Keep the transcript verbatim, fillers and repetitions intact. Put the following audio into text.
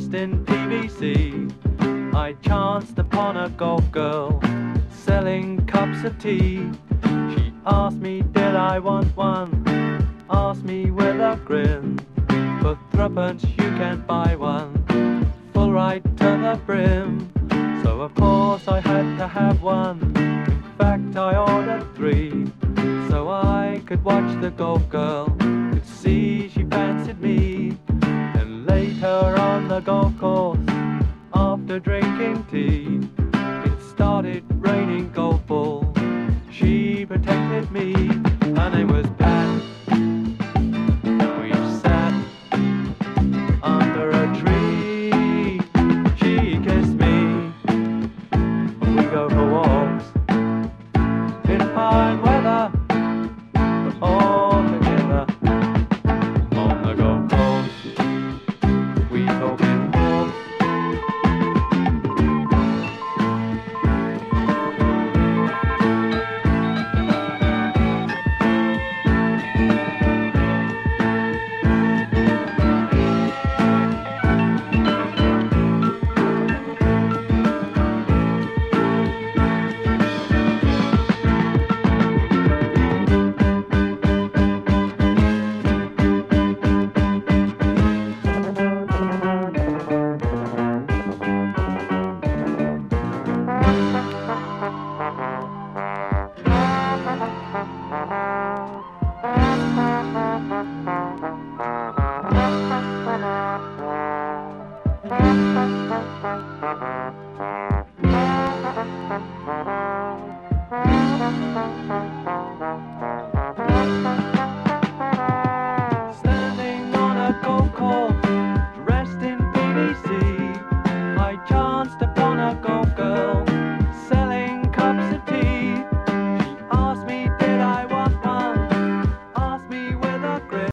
dressed in P V C. I chanced upon a golf girl selling cups of tea. She asked me did I want one, asked me with a grin. For threepence you can buy one, full right to the brim. So of course I had to have one, in fact I ordered three. So I could watch the golf girl, could see she fancied me. And later on the golf course, after drinking tea, it started raining golf balls. She protected me, her name was Pat. We sat under a tree, she kissed me, we go for walks in fine weather, but all together on the golf course, we talk in walks. Thank you.